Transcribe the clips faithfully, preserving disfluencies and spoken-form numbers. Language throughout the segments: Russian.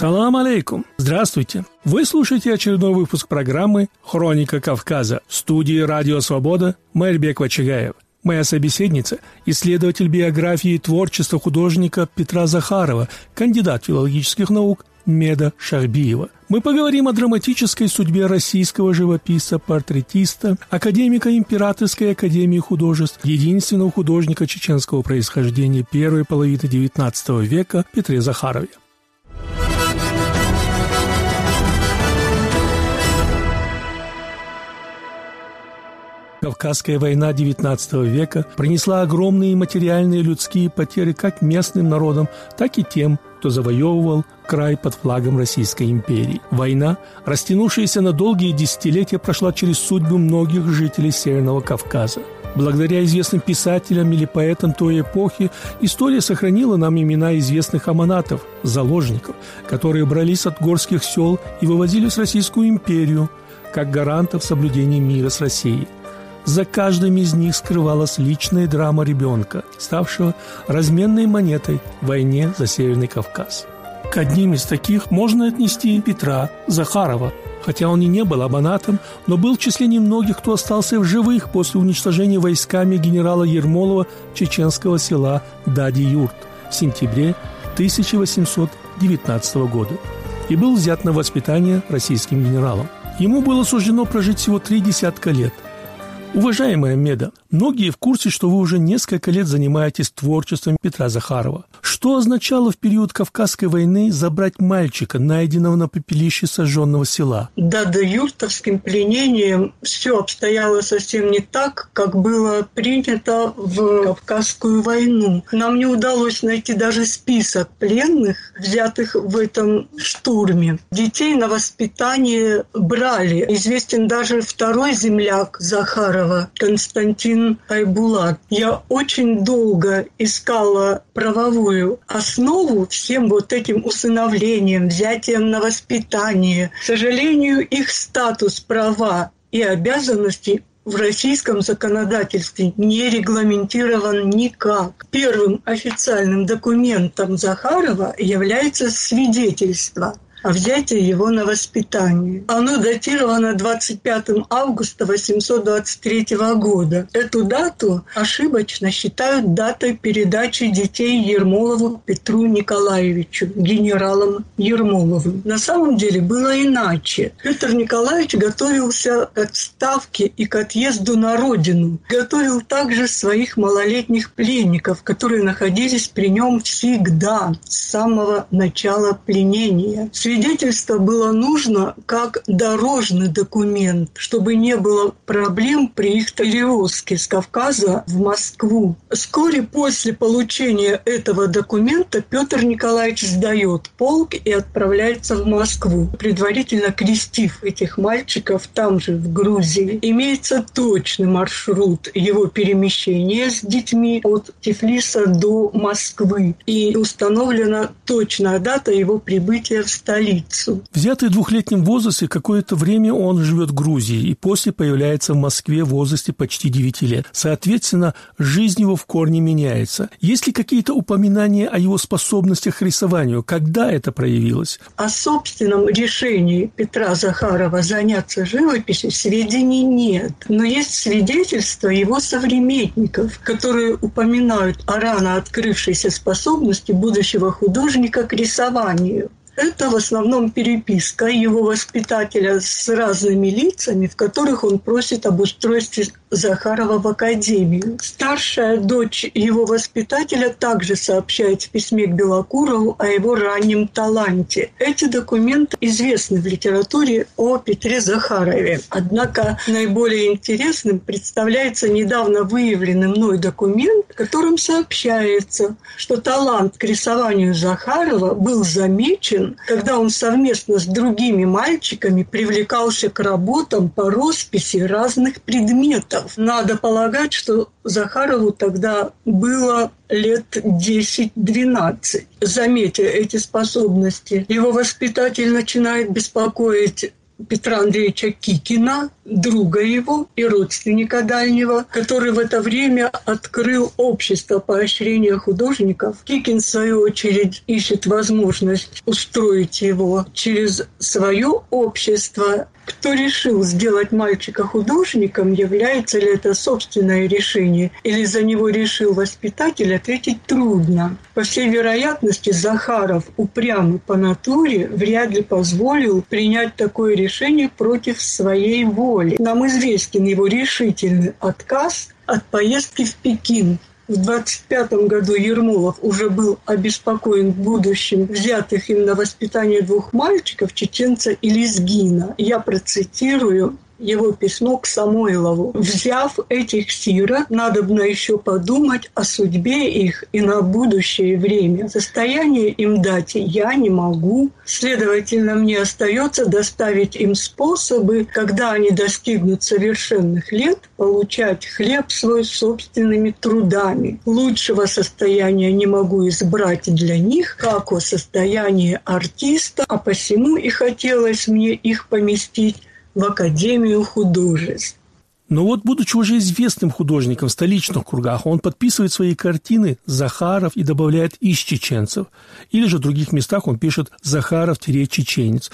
Салам алейкум. Здравствуйте. Вы слушаете очередной выпуск программы «Хроника Кавказа» в студии «Радио Свобода» Майрбек Вачигаев. Моя собеседница – исследователь биографии и творчества художника Петра Захарова, кандидат филологических наук Меда Шахбиева. Мы поговорим о драматической судьбе российского живописца-портретиста, академика Императорской академии художеств, единственного художника чеченского происхождения первой половины девятнадцатого века Петре Захарове. Кавказская война девятнадцатого века принесла огромные материальные и людские потери как местным народам, так и тем, кто завоевывал край под флагом Российской империи. Война, растянувшаяся на долгие десятилетия, прошла через судьбы многих жителей Северного Кавказа. Благодаря известным писателям или поэтам той эпохи история сохранила нам имена известных аманатов, заложников, которые брались от горских сел и вывозились в Российскую империю, как гарантов соблюдения мира с Россией. За каждым из них скрывалась личная драма ребенка, ставшего разменной монетой в войне за Северный Кавказ. К одним из таких можно отнести Петра Захарова. Хотя он и не был абонатом, но был в числе немногих, кто остался в живых после уничтожения войсками генерала Ермолова чеченского села Дади-Юрт в сентябре тысяча восемьсот девятнадцатого года и был взят на воспитание российским генералом. Ему было суждено прожить всего три десятка лет. Уважаемая Меда, многие в курсе, что вы уже несколько лет занимаетесь творчеством Петра Захарова. Что означало в период Кавказской войны забрать мальчика, найденного на пепелище сожженного села? Да, до юртовским пленением все обстояло совсем не так, как было принято в Кавказскую войну. Нам не удалось найти даже список пленных, взятых в этом штурме. Детей на воспитание брали. Известен даже второй земляк Захарова, Константин Айбулат. Я очень долго искала правовую основу всем вот этим усыновлением, взятием на воспитание. К сожалению, их статус, права и обязанности в российском законодательстве не регламентирован никак. Первым официальным документом Захарова является свидетельство о взятии его на воспитание. Оно датировано двадцать пятого августа восемьсот двадцать третьего года. Эту дату ошибочно считают датой передачи детей Ермолову Петру Николаевичу, генералом Ермоловым. На самом деле было иначе. Петр Николаевич готовился к отставке и к отъезду на родину. Готовил также своих малолетних пленников, которые находились при нем всегда, с самого начала пленения. Свидетельство было нужно как дорожный документ, чтобы не было проблем при их перевозке с Кавказа в Москву. Вскоре после получения этого документа Петр Николаевич сдает полк и отправляется в Москву, предварительно крестив этих мальчиков там же, в Грузии. Имеется точный маршрут его перемещения с детьми от Тифлиса до Москвы, и установлена точная дата его прибытия в столицу. Взятый в двухлетнем возрасте, какое-то время он живет в Грузии и после появляется в Москве в возрасте почти девяти лет. Соответственно, жизнь его в корне меняется. Есть ли какие-то упоминания о его способностях к рисованию? Когда это проявилось? О собственном решении Петра Захарова заняться живописью сведений нет. Но есть свидетельства его современников, которые упоминают о рано открывшейся способности будущего художника к рисованию. Это в основном переписка его воспитателя с разными лицами, в которых он просит об устройстве Захарова в академию. Старшая дочь его воспитателя также сообщает в письме к Белокурову о его раннем таланте. Эти документы известны в литературе о Петре Захарове. Однако наиболее интересным представляется недавно выявленный мной документ, в котором сообщается, что талант к рисованию Захарова был замечен, когда он совместно с другими мальчиками привлекался к работам по росписи разных предметов. Надо полагать, что Захарову тогда было лет десять-двенадцать. Заметя эти способности, его воспитатель начинает беспокоить Петра Андреевича Кикина, друга его и родственника дальнего, который в это время открыл общество поощрения художников. Кикин, в свою очередь, ищет возможность устроить его через свое общество. Кто решил сделать мальчика художником, является ли это собственное решение, или за него решил воспитатель, ответить трудно. По всей вероятности, Захаров, упрямый по натуре, вряд ли позволил принять такое решение против своей воли. Нам известен его решительный отказ от поездки в Пекин. В двадцать пятом году Ермолов уже был обеспокоен будущим взятых им на воспитание двух мальчиков, чеченца и лезгина. Я процитирую его письмо к Самойлову. «Взяв этих сирот, надобно еще подумать о судьбе их и на будущее время. Состояние им дать я не могу. Следовательно, мне остается доставить им способы, когда они достигнут совершенных лет, получать хлеб свой собственными трудами. Лучшего состояния не могу избрать для них, как о состоянии артиста, а посему и хотелось мне их поместить в Академию художеств». Но вот, будучи уже известным художником в столичных кругах, он подписывает свои картины Захаров и добавляет «из чеченцев». Или же в других местах он пишет «Захаров-чеченец»,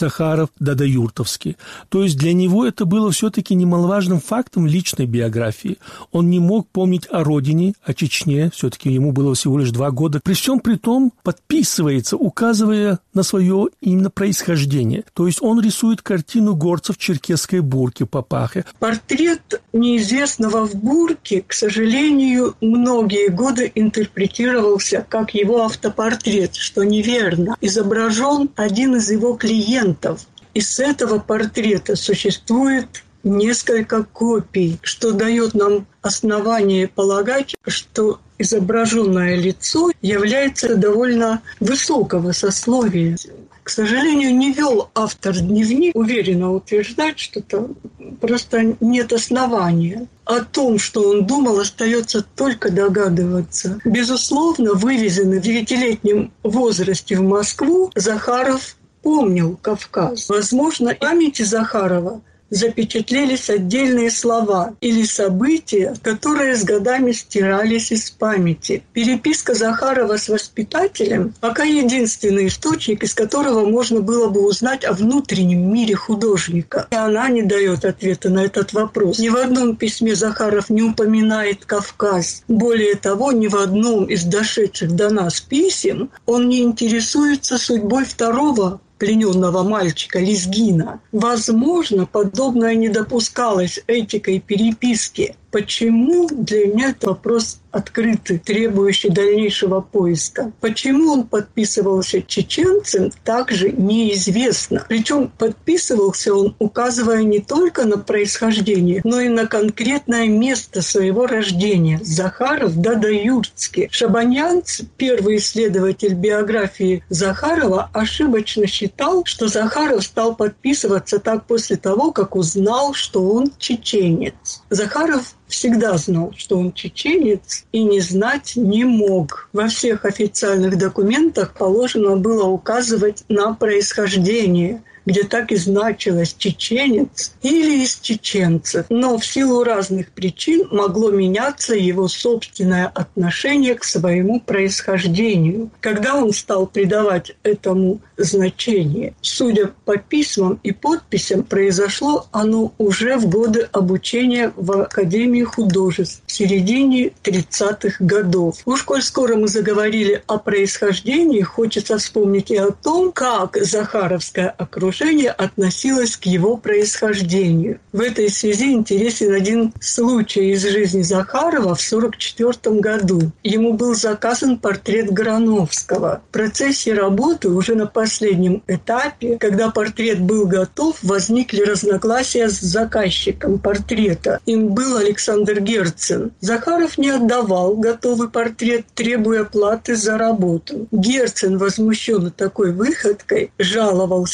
«Захаров-дадаюртовский». То есть для него это было все-таки немаловажным фактом личной биографии. Он не мог помнить о родине, о Чечне, все-таки ему было всего лишь два года. При всем при том подписывается, указывая на свое именно происхождение. То есть он рисует картину горцев в черкесской бурке Папахе. Портрет неизвестного в бурке, к сожалению, многие годы интерпретировался как его автопортрет, что неверно. Изображен один из его клиентов. И с этого портрета существует несколько копий, что дает нам основание полагать, что изображенное лицо является довольно высокого сословия. К сожалению, не вел автор дневник, уверенно утверждать что-то, просто нет основания. О том, что он думал, остается только догадываться. Безусловно, вывезенный в девятилетнем возрасте в Москву, Захаров помнил Кавказ. Возможно, в памяти Захарова запечатлелись отдельные слова или события, которые с годами стирались из памяти. Переписка Захарова с воспитателем пока единственный источник, из которого можно было бы узнать о внутреннем мире художника. И она не дает ответа на этот вопрос. Ни в одном письме Захаров не упоминает Кавказ. Более того, ни в одном из дошедших до нас писем он не интересуется судьбой второго плененного мальчика Лезгина. Возможно, подобное не допускалось этикой переписки. Почему? Для меня это вопрос открытый, требующий дальнейшего поиска. Почему он подписывался чеченцем, также неизвестно. Причем подписывался он, указывая не только на происхождение, но и на конкретное место своего рождения. Захаров Дадаюртский. Шабанянц, первый исследователь биографии Захарова, ошибочно считал, что Захаров стал подписываться так после того, как узнал, что он чеченец. Захаров всегда знал, что он чеченец, и не знать не мог. Во всех официальных документах положено было указывать на происхождение, где так и значилось «чеченец» или «из чеченцев». Но в силу разных причин могло меняться его собственное отношение к своему происхождению. Когда он стал придавать этому значение, судя по письмам и подписям, произошло оно уже в годы обучения в Академии художеств в середине тридцатых годов. Уж коль скоро мы заговорили о происхождении, хочется вспомнить и о том, как захаровское окружение относилось к его происхождению. В этой связи интересен один случай из жизни Захарова в сорок четвёртом году. Ему был заказан портрет Грановского. В процессе работы уже на последнем этапе, когда портрет был готов, возникли разногласия с заказчиком портрета. Им был Александр Герцен. Захаров не отдавал готовый портрет, требуя платы за работу. Герцен, возмущенный такой выходкой, жаловался краевому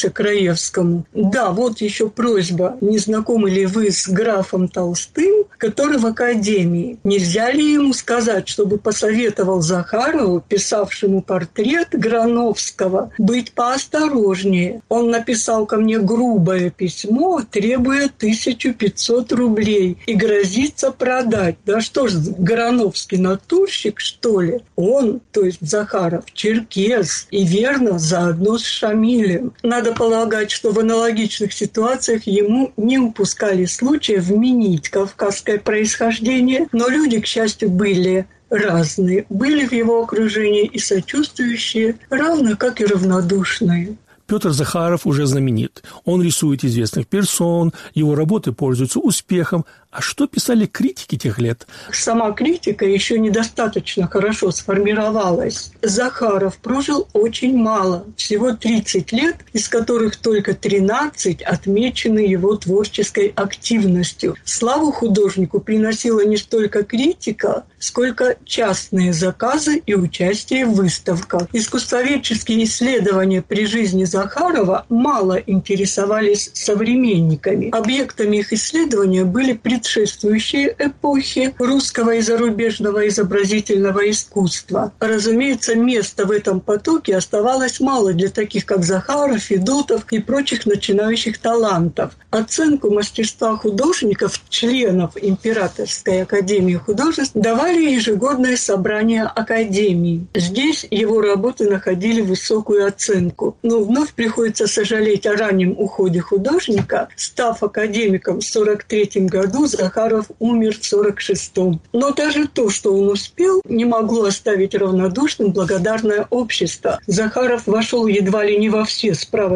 Достоевскому. Да, вот еще просьба. Не знакомы ли вы с графом Толстым, который в академии? Нельзя ли ему сказать, чтобы посоветовал Захарову, писавшему портрет Грановского, быть поосторожнее? Он написал ко мне грубое письмо, требуя тысячу пятьсот рублей и грозится продать. Да что ж, Грановский натурщик, что ли? Он, то есть Захаров, черкес, и верно, заодно с Шамилем. Надо полагать, что в аналогичных ситуациях ему не упускали случая вменить кавказское происхождение, но люди, к счастью, были разные. Были в его окружении и сочувствующие, равно как и равнодушные. Петр Захаров уже знаменит. Он рисует известных персон, его работы пользуются успехом. А что писали критики тех лет? Сама критика еще недостаточно хорошо сформировалась. Захаров прожил очень мало, всего тридцать лет, из которых только тринадцать отмечены его творческой активностью. Славу художнику приносила не столько критика, сколько частные заказы и участие в выставках. Искусствоведческие исследования при жизни Захарова мало интересовались современниками. Объектами их исследования были предшествующие эпохи русского и зарубежного изобразительного искусства. Разумеется, места в этом потоке оставалось мало для таких, как Захаров, Федотов и прочих начинающих талантов. Оценку мастерства художников, членов Императорской академии художеств, давали ежегодное собрание академии. Здесь его работы находили высокую оценку. Но вновь приходится сожалеть о раннем уходе художника. Став академиком в сорок третьем году, Захаров умер в сорок шестом. Но даже то, что он успел, не могло оставить равнодушным благодарное общество. Захаров вошел едва ли не во все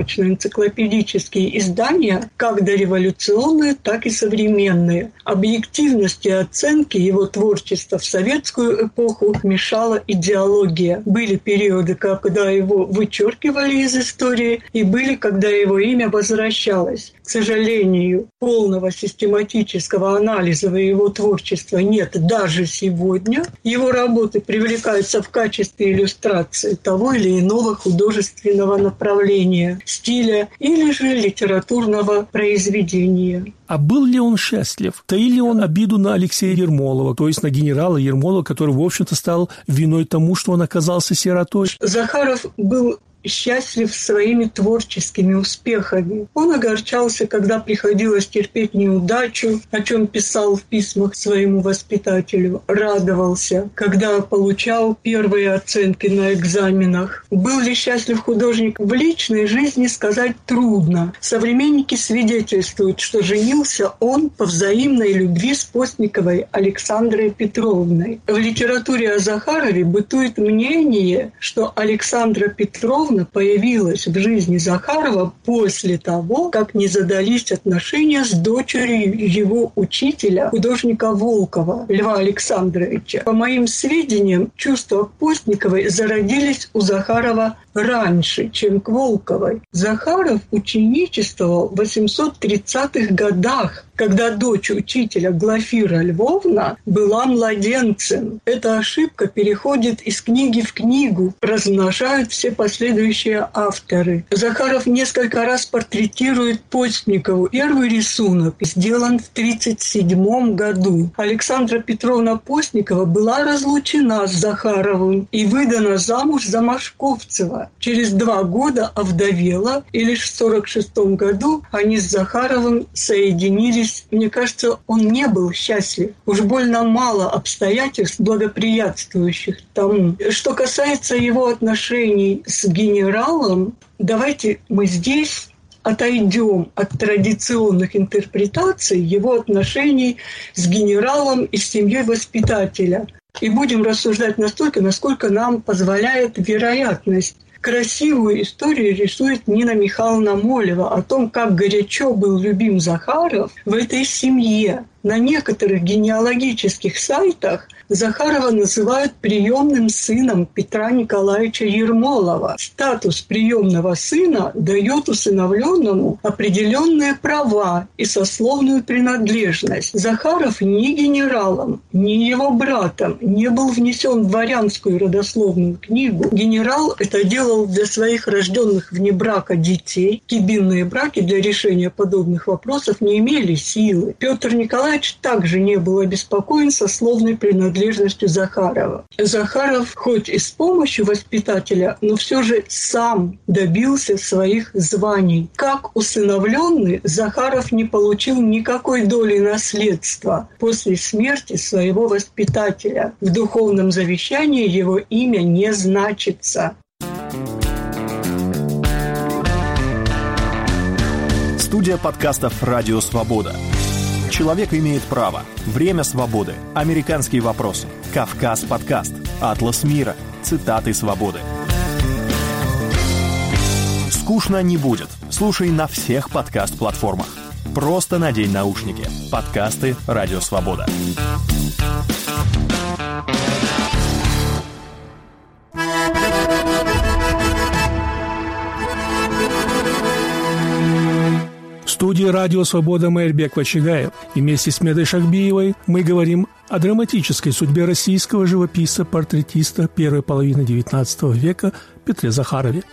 справочно-энциклопедические издания, как дореволюционные, так и современные. Объективности и оценки его творчества в советскую эпоху мешала идеология. Были периоды, когда его вычеркивали из истории, и были, когда его имя возвращалось. К сожалению, полного систематического анализа его творчества нет даже сегодня. Его работы привлекаются в качестве иллюстрации того или иного художественного направления, стиля или же литературного произведения. А был ли он счастлив? Таил ли он обиду на Алексея Ермолова, то есть на генерала Ермолова, который, в общем-то, стал виной тому, что он оказался сиротой? Захаров был счастлив своими творческими успехами. Он огорчался, когда приходилось терпеть неудачу, о чем писал в письмах своему воспитателю. Радовался, когда получал первые оценки на экзаменах. Был ли счастлив художник в личной жизни, сказать трудно. Современники свидетельствуют, что женился он по взаимной любви с Постниковой Александрой Петровной. В литературе о Захарове бытует мнение, что Александра Петровна появилась в жизни Захарова после того, как не задались отношения с дочерью его учителя, художника Волкова, Льва Александровича. По моим сведениям, чувства к Постниковой зародились у Захарова раньше, чем к Волковой. Захаров ученичествовал в восемьсот тридцатых годах, когда дочь учителя Глафира Львовна была младенцем. Эта ошибка переходит из книги в книгу, размножают все последующие авторы. Захаров несколько раз портретирует Постникову. Первый рисунок сделан в тридцать седьмом году. Александра Петровна Постникова была разлучена с Захаровым и выдана замуж за Машковцева. Через два года овдовела, и лишь в сорок шестом году они с Захаровым соединились. Мне кажется, он не был счастлив. Уж больно мало обстоятельств, благоприятствующих тому. Что касается его отношений с генералом, давайте мы здесь отойдем от традиционных интерпретаций его отношений с генералом и с семьей воспитателя и будем рассуждать настолько, насколько нам позволяет вероятность. Красивую историю рисует Нина Михайловна Молева о том, как горячо был любим Захаров в этой семье. На некоторых генеалогических сайтах Захарова называют приемным сыном Петра Николаевича Ермолова. Статус приемного сына дает усыновленному определенные права и сословную принадлежность. Захаров ни генералом, ни его братом не был внесен в дворянскую родословную книгу. Генерал это делал для своих рожденных вне брака детей. Кибинные браки для решения подобных вопросов не имели силы. Петр Николаевич также не был обеспокоен сословной принадлежностью Захарова. Захаров, хоть и с помощью воспитателя, но все же сам добился своих званий. Как усыновленный, Захаров не получил никакой доли наследства после смерти своего воспитателя. В духовном завещании его имя не значится. Студия подкастов «Радио Свобода». Человек имеет право. Время свободы. Американские вопросы. Кавказ подкаст. Атлас мира. Цитаты свободы. Скучно не будет. Слушай на всех подкаст-платформах. Просто надень наушники. Подкасты «Радио Свобода». В студии «Радио Свобода» Майрбек Вачигаев. И вместе с Медой Шахбиевой мы говорим о драматической судьбе российского живописца-портретиста первой половины девятнадцатого века Петре Захарове.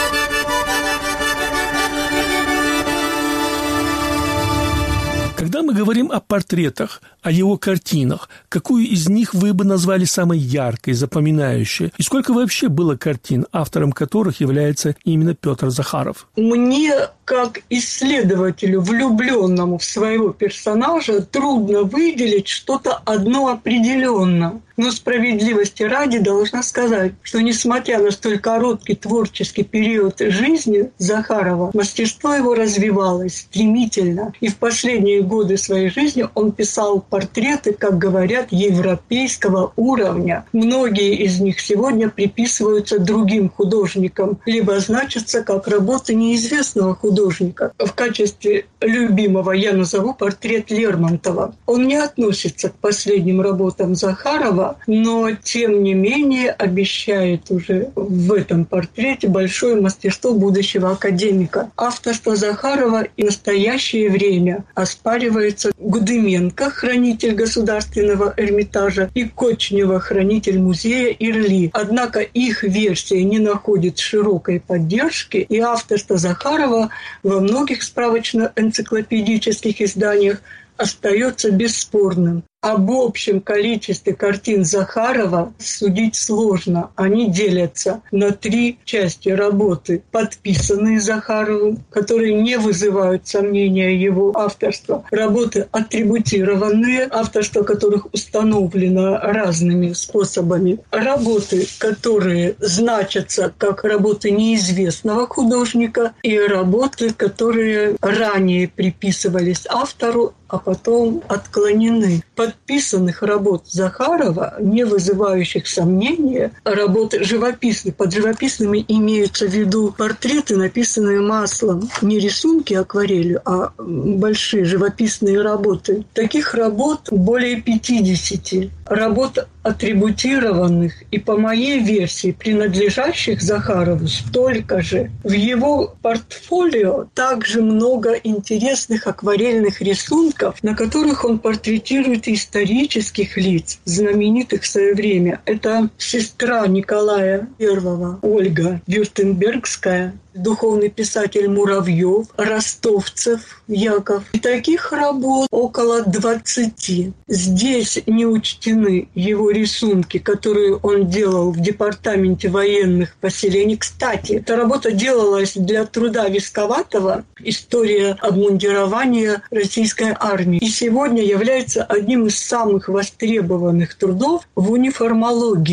Когда мы говорим о портретах, о его картинах, какую из них вы бы назвали самой яркой, запоминающей? И сколько вообще было картин, автором которых является именно Петр Захаров? Мне, как исследователю, влюбленному в своего персонажа, трудно выделить что-то одно определенно. Но справедливости ради должна сказать, что несмотря на столь короткий творческий период жизни Захарова, мастерство его развивалось стремительно. И в последние годы своей жизни он писал портреты, как говорят, европейского уровня. Многие из них сегодня приписываются другим художникам, либо значатся как работы неизвестного художника. В качестве любимого я назову портрет Лермонтова. Он не относится к последним работам Захарова, но, тем не менее, обещает уже в этом портрете большое мастерство будущего академика. Авторство Захарова и в настоящее время оспаривается Гудыменко, хранитель Государственного Эрмитажа, и Кочнева, хранитель музея Ирли. Однако их версия не находит широкой поддержки, и авторство Захарова во многих справочно-энциклопедических изданиях остается бесспорным. Об общем количестве картин Захарова судить сложно. Они делятся на три части работы. Подписанные Захаровым, которые не вызывают сомнения его авторства. Работы атрибутированные, авторство которых установлено разными способами. Работы, которые значатся как работы неизвестного художника. И работы, которые ранее приписывались автору, а потом отклонены. Подписанных работ Захарова, не вызывающих сомнения, работы живописные. Под живописными имеются в виду портреты, написанные маслом. Не рисунки акварелью, а большие живописные работы. Таких работ более пятидесяти. Работ атрибутированных и, по моей версии, принадлежащих Захарову столько же. В его портфолио также много интересных акварельных рисунков, на которых он портретирует исторических лиц, знаменитых в свое время. Это сестра Николая Первого, Ольга Вюртембергская, духовный писатель Муравьев, Ростовцев Яков. И таких работ около двадцати. Здесь не учтены его рисунки, которые он делал в департаменте военных поселений. Кстати, эта работа делалась для труда Висковатого «История обмундирования российской армии» и сегодня является одним из самых востребованных трудов в униформологии.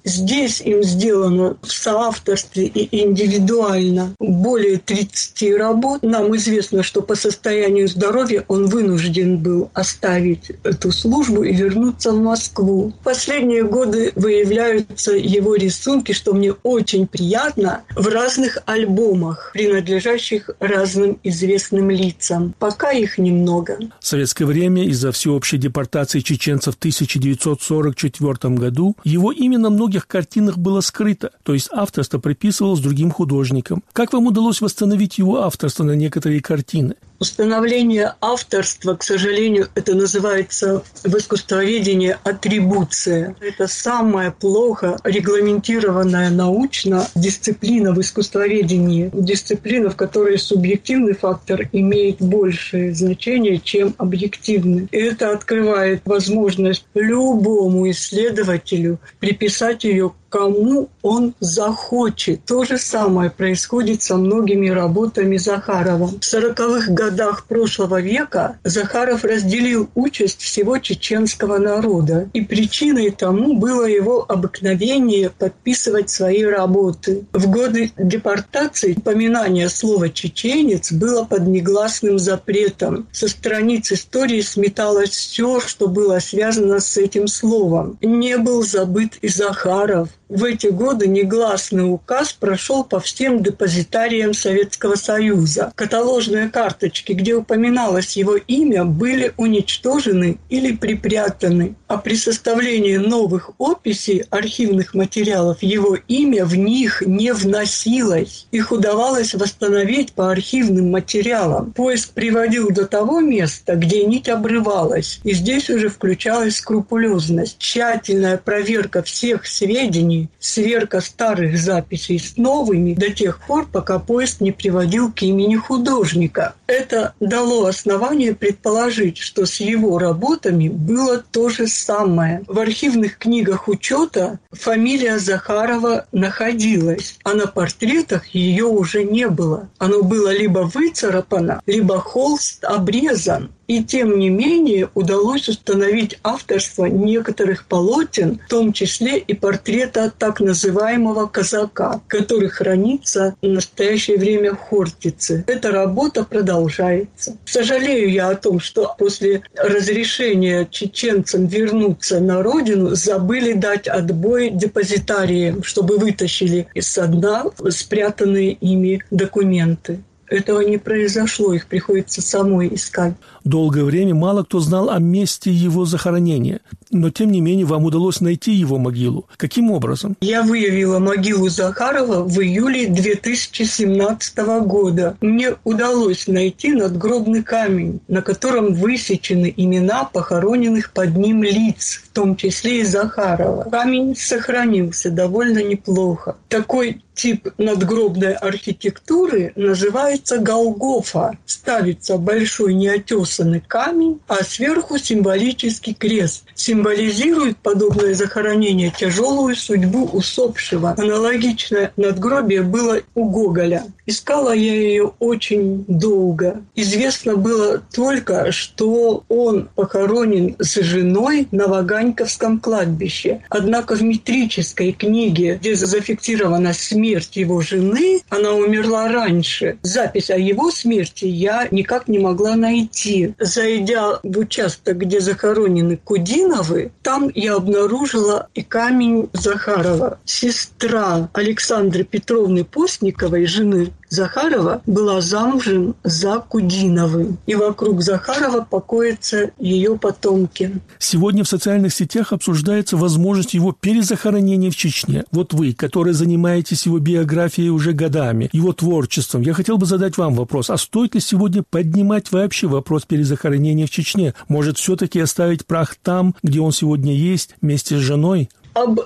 Здесь им сделано в соавторстве и индивидуально более тридцати работ. Нам известно, что по состоянию здоровья он вынужден был оставить эту службу и вернуться в Москву. В последние годы выявляются его рисунки, что мне очень приятно, в разных альбомах, принадлежащих разным известным лицам. Пока их немного. В советское время из-за всеобщей депортации чеченцев в тысяча девятьсот сорок четвёртом году его имя на многих картинах было скрыто, то есть авторство приписывалось другим художникам. Как вам удалось восстановить его авторство на некоторые картины? Установление авторства, к сожалению, это называется в искусствоведении атрибуция. Это самая плохо регламентированная научно дисциплина в искусствоведении. Дисциплина, в которой субъективный фактор имеет большее значение, чем объективный. И это открывает возможность любому исследователю приписать ее кому он захочет. То же самое происходит со многими работами Захарова. В сороковых годах прошлого века Захаров разделил участь всего чеченского народа. И причиной тому было его обыкновение подписывать свои работы. В годы депортации упоминание слова «чеченец» было под негласным запретом. Со страниц истории сметалось все, что было связано с этим словом. Не был забыт и Захаров. В эти годы негласный указ прошел по всем депозитариям Советского Союза. Каталожные карточки, где упоминалось его имя, были уничтожены или припрятаны. А при составлении новых описей архивных материалов его имя в них не вносилось. Их удавалось восстановить по архивным материалам. Поиск приводил до того места, где нить обрывалась. И здесь уже включалась скрупулезность. Тщательная проверка всех сведений, сверка старых записей с новыми до тех пор, пока поиск не приводил к имени художника. Это дало основание предположить, что с его работами было то же самое. В архивных книгах учета фамилия Захарова находилась, а на портретах ее уже не было. Оно было либо выцарапано, либо холст обрезан. И тем не менее удалось установить авторство некоторых полотен, в том числе и портрета так называемого казака, который хранится в настоящее время в Хортице. Эта работа продолжается. Сожалею я о том, что после разрешения чеченцам вернуться на родину забыли дать отбой депозитариям, чтобы вытащили из-со дна спрятанные ими документы. Этого не произошло, их приходится самой искать. Долгое время мало кто знал о месте его захоронения, но тем не менее вам удалось найти его могилу. Каким образом? Я выявила могилу Захарова в июле две тысячи семнадцатого года. Мне удалось найти надгробный камень, на котором высечены имена похороненных под ним лиц, в том числе и Захарова. Камень сохранился довольно неплохо. Такой тип надгробной архитектуры называется Голгофа. Ставится большой неотесанный камень, а сверху символический крест. Символизирует подобное захоронение тяжелую судьбу усопшего. Аналогичное надгробие было у Гоголя. Искала я ее очень долго. Известно было только, что он похоронен с женой на Ваганьковском кладбище. Однако в метрической книге, где зафиксирована смерть его жены, она умерла раньше. Запись о его смерти я никак не могла найти. Зайдя в участок, где захоронены Кудиновы, там я обнаружила и камень Захарова. Сестра Александры Петровны Постниковой, жены Захарова, была замужем за Кудиновым. И вокруг Захарова покоятся ее потомки. Сегодня в социальных сетях обсуждается возможность его перезахоронения в Чечне. Вот вы, которые занимаетесь его биографией уже годами, его творчеством, я хотел бы задать вам вопрос, а стоит ли сегодня поднимать вообще вопрос перезахоронения в Чечне? Может, все-таки оставить прах там, где он сегодня есть, вместе с женой? Об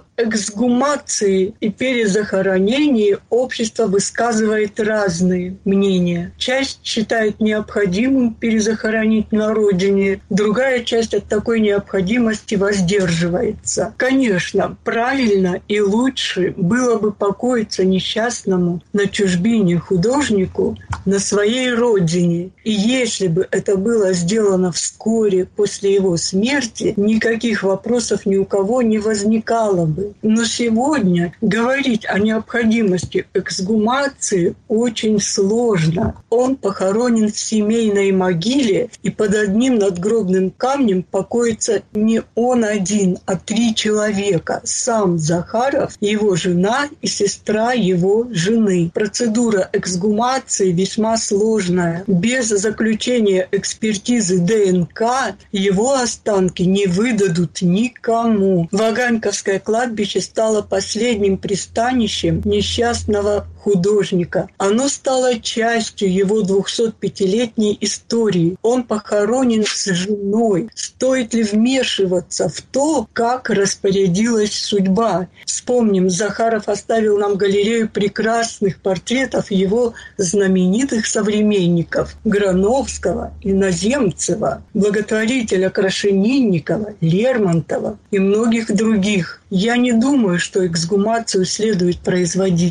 эксгумации и перезахоронении общество высказывает разные мнения. Часть считает необходимым перезахоронить на родине, другая часть от такой необходимости воздерживается. Конечно, правильно и лучше было бы покоиться несчастному на чужбине художнику на своей родине. И если бы это было сделано вскоре после его смерти, никаких вопросов ни у кого не возникало бы. Но сегодня говорить о необходимости эксгумации очень сложно. Он похоронен в семейной могиле, и под одним надгробным камнем покоится не он один, а три человека. Сам Захаров, его жена и сестра его жены. Процедура эксгумации весьма сложная. Без заключения экспертизы ДНК его останки не выдадут никому. Ваганьковское кладбище стало последним пристанищем несчастного художника. Оно стало частью его двухсотпятилетней истории. Он похоронен с женой. Стоит ли вмешиваться в то, как распорядилась судьба? Вспомним, Захаров оставил нам галерею прекрасных портретов его знаменитых современников Грановского, Иноземцева, благотворителя Крашенинникова, Лермонтова и многих других. Я не думаю, что эксгумацию следует производить.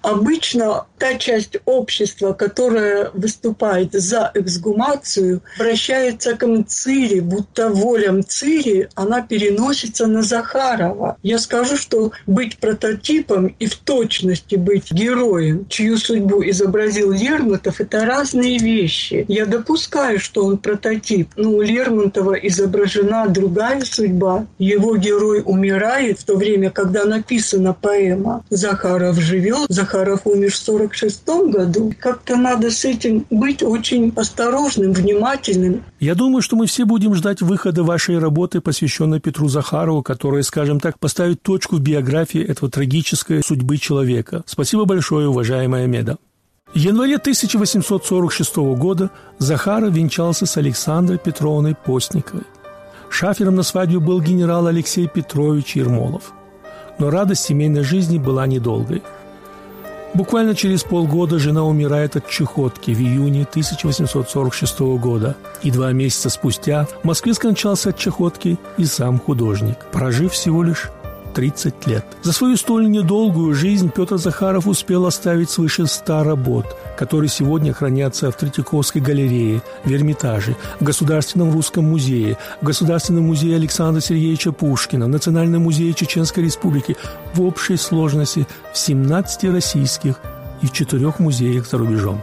Обычно та часть общества, которая выступает за эксгумацию, обращается к Мцири, будто воля Мцири, она переносится на Захарова. Я скажу, что быть прототипом и в точности быть героем, чью судьбу изобразил Лермонтов, это разные вещи. Я допускаю, что он прототип, но у Лермонтова изображена другая судьба. Его герой умирает в то время, когда написана поэма. Захаров живет, Захаров умер в сорок шестом году. Как-то надо с этим быть очень осторожным, внимательным. Я думаю, что мы все будем ждать выхода вашей работы, посвященной Петру Захарову, которая, скажем так, поставит точку в биографии этого трагической судьбы человека. Спасибо большое, уважаемая Меда. В январе тысяча восемьсот сорок шестого года Захаров венчался с Александрой Петровной Постниковой. Шафером на свадьбе был генерал Алексей Петрович Ермолов. Но радость семейной жизни была недолгой. Буквально через полгода жена умирает от чехотки в июне тысяча восемьсот сорок шестого года. И два месяца спустя в Москве скончался от чехотки и сам художник, прожив всего лишь тридцать лет. За свою столь недолгую жизнь Петр Захаров успел оставить свыше ста работ, которые сегодня хранятся в Третьяковской галерее, в Эрмитаже, в Государственном русском музее, в Государственном музее Александра Сергеевича Пушкина, в Национальном музее Чеченской Республики, в общей сложности в семнадцати российских и в четырех музеях за рубежом.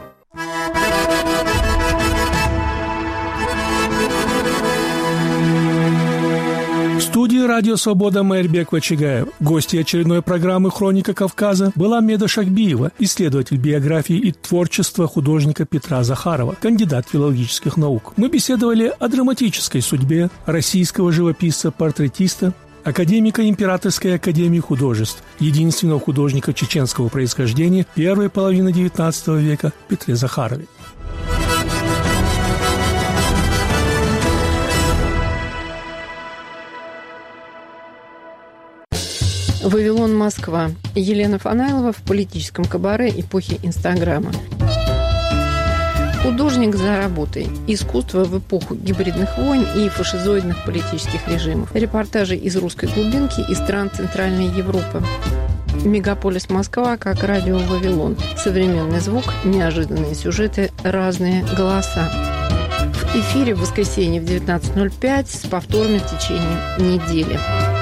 В студии «Радио Свобода» Майрбек Вачигаев. Гостьей очередной программы «Хроника Кавказа» была Меда Шахбиева, исследователь биографии и творчества художника Петра Захарова, кандидат филологических наук. Мы беседовали о драматической судьбе российского живописца-портретиста, академика Императорской академии художеств, единственного художника чеченского происхождения первой половины девятнадцатого века Петре Захарове. Вавилон, Москва. Елена Фанайлова в политическом кабаре эпохи Инстаграма. Художник за работой. Искусство в эпоху гибридных войн и фашизоидных политических режимов. Репортажи из русской глубинки и стран Центральной Европы. Мегаполис Москва как радио Вавилон. Современный звук, неожиданные сюжеты, разные голоса. В эфире в воскресенье в девятнадцать ноль пять с повторами в течение недели.